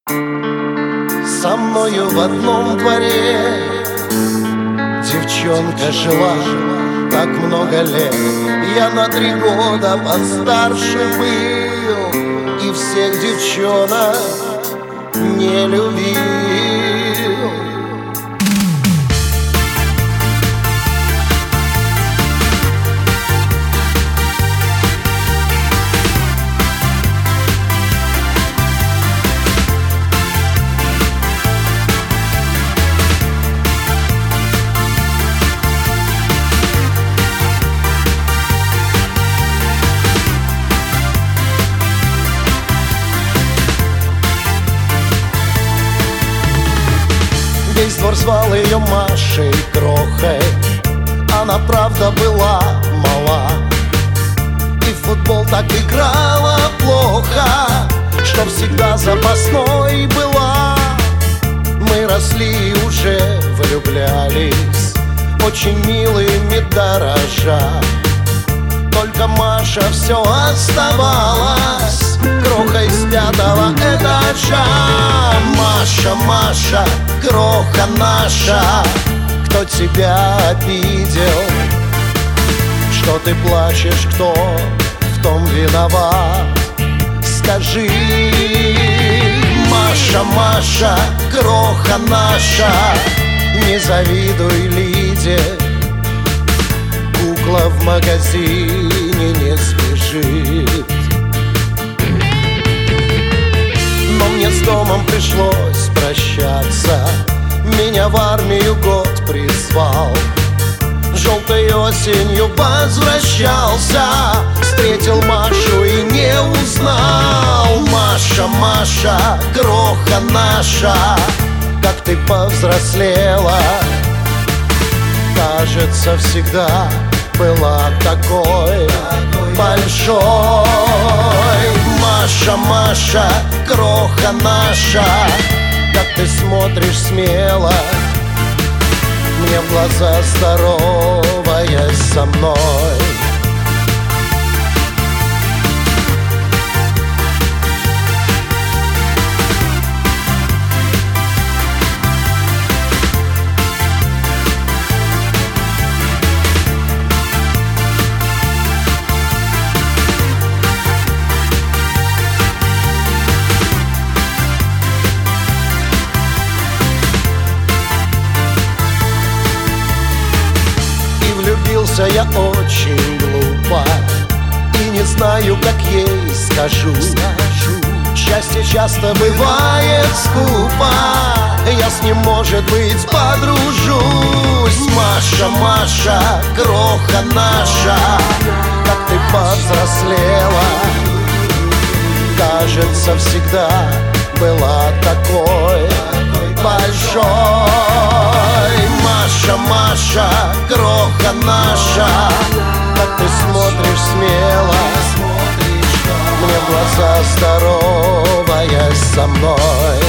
Со мною в одном дворе девчонка жила так много лет. Я на 3 года постарше был и всех девчонок не любил. Весь двор звал ее Машей Крохой. Она правда была мала и в футбол так играла плохо, что всегда запасной была. Мы росли и уже влюблялись, очень милыми дорожа. Только Маша все оставалась крохой с 5-го этажа. Маша, Маша, кроха наша, кто тебя обидел? Что ты плачешь, кто в том виноват? Скажи, Маша, Маша, кроха наша, не завидуй Лиде, кукла в магазине не сбежит. Но мне с домом пришлось прощаться, меня в армию год призвал. Желтой осенью возвращался, встретил Машу и не узнал. Маша, Маша, кроха наша, как ты повзрослела. Кажется, всегда была такой большой. Маша, Маша, кроха наша, как ты смотришь смело мне в глаза, здороваясь со мной. Влюбился я очень глупо и не знаю, как ей скажу. Счастье часто бывает скупо, я с ним, может быть, подружусь. Маша, Маша, кроха наша, как ты повзрослела. Кажется, всегда была такой большой. Маша, Маша, кроха наша, как ты смотришь смело мне в глаза, здороваясь со мной.